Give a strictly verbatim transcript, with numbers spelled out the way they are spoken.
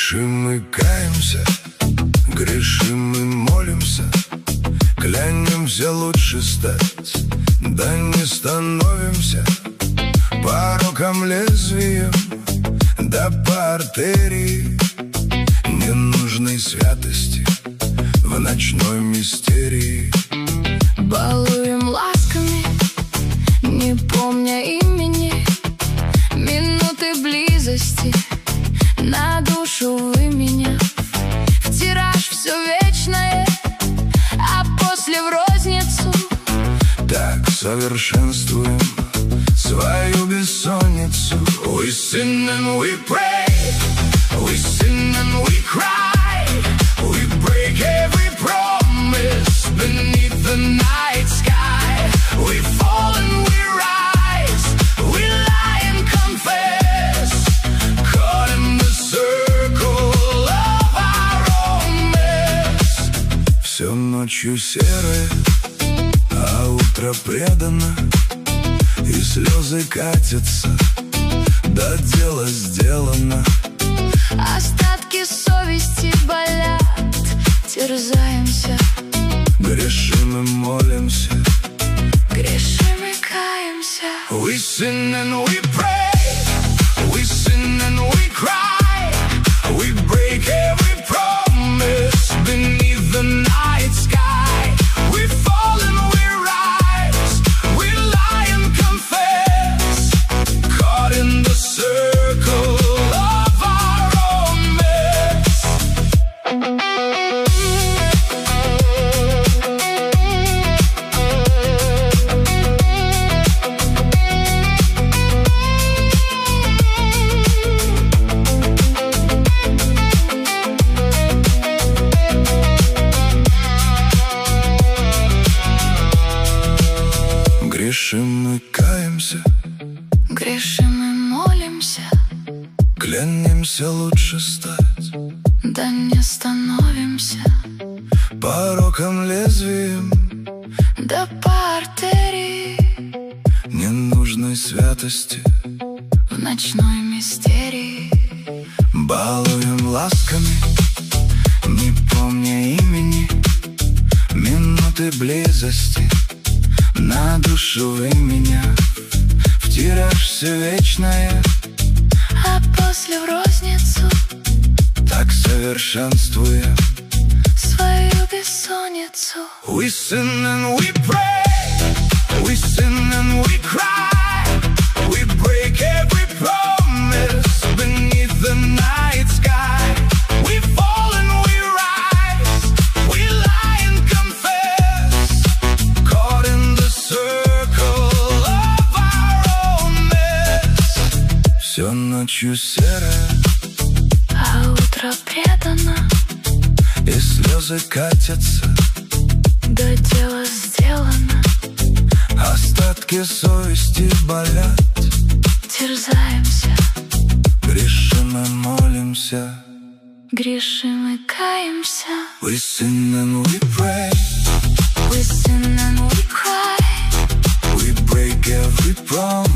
Грешим и каемся, грешим и молимся, клянемся лучше стать, да не становимся. Пороком лезвием, да по артерии ненужной святости в ночной мистерии. Балуем ласками, не помня имени, минуты близости на душу выменяв. В тираж все вечное, а после в розницу. Так совершенствуем свою бессонницу. We sin and we pray, we sin and we cry, we break every promise beneath the night sky. We fall and we rise, we lie and confess, caught in the circle of our own mess. Все ночью серое, а утро предано, и слезы катятся, да дело сделано. Остатки совести болят, терзаемся, грешим и молимся, грешим и каемся. We sin and we pray, we sin and we cry, we break every promise beneath the night sky. We fall and we rise, we lie and confess, caught in the circle of our own mess. Грешим и каемся, Грешим и молимся, клянемся лучше стать, да не становимся. пороком лезвием, Да по артерии ненужной святости в ночной мистерии. балуем ласками, не помня имени, минуты близости на душу выменяв. В тираж все вечное, А после в розницу так совершенствуя свою бессонницу. We sin and we pray, we sin and we cry, we break every promise beneath the night sky. We fall and we rise, we lie and confess, caught in the circle of our own mess. Все ночью серое, А утро предано, и слезы катятся, да дело сделано. остатки совести болят, Терзаемся, грешим и молимся. грешим и каемся. We sin and we pray, We sin and we cry, we break every promise